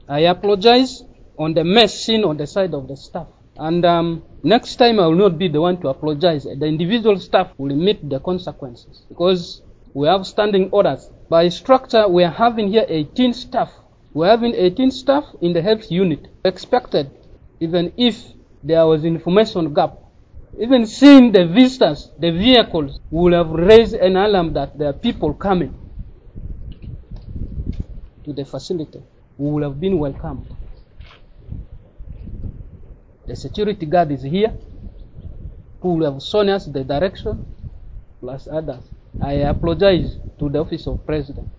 I apologize on the mess seen on the side of the staff. And next time I will not be the one to apologize. The individual staff will meet the consequences because we have standing orders. By structure, we are having here 18 staff. We are having 18 staff in the health unit. Expected, even if there was information gap, even seeing the visitors, the vehicles, would have raised an alarm that there are people coming to the facility. We would have been welcomed. The security guard is here, who will have shown us the direction, plus others. I apologize to the Office of President.